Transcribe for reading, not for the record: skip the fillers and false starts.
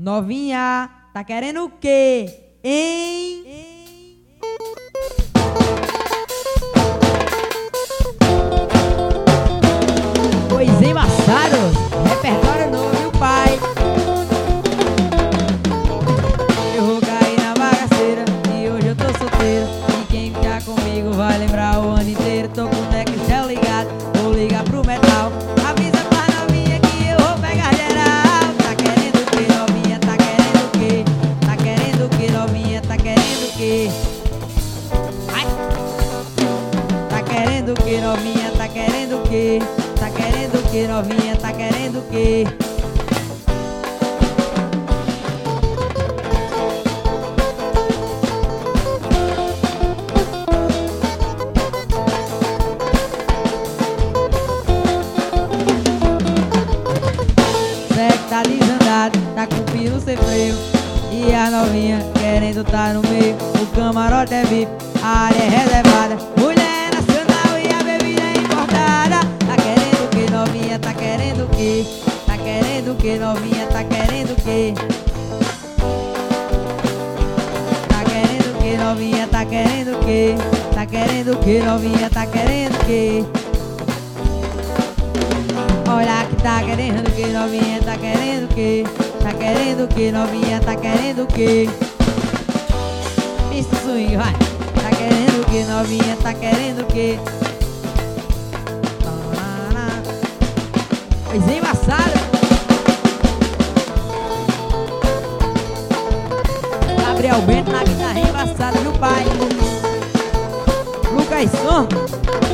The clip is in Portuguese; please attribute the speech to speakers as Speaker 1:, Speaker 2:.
Speaker 1: Novinha, tá querendo o quê? Hein? Pois embaçado, repertório novo, viu, pai? Eu vou cair na bagaceira e hoje eu tô solteiro. E quem ficar comigo vai lembrar o ano inteiro. Tô com o Nextel ligado, vou ligar pro metal. Avisa pra novinha que eu vou pegar geral. Tá querendo o que, novinha? Tá querendo o que? Tá querendo o que, novinha? Tá querendo o que? Ai! Tá querendo o que, novinha? Tá querendo o que? Tá querendo o que, novinha? Tá querendo o que? Tá desandado, tá com pino sem freio. E a novinha querendo tá no meio. O camarote é VIP, a área é reservada. Mulher nacional e a bebida é importada. Tá querendo o que, novinha? Tá querendo o que? Tá querendo o que, novinha? Tá querendo o que? Tá querendo o que, novinha? Tá querendo o que? Tá querendo o que, novinha? Tá querendo o que? Olha que tá querendo o que, novinha? Tá querendo o que? Tá querendo o que, novinha? Tá querendo o que? Isso swing, vai! Tá querendo o que, novinha? Tá querendo o que? Pois embaçado! Gabriel Bento na guitarra embaçada, viu, pai? Lucas Som.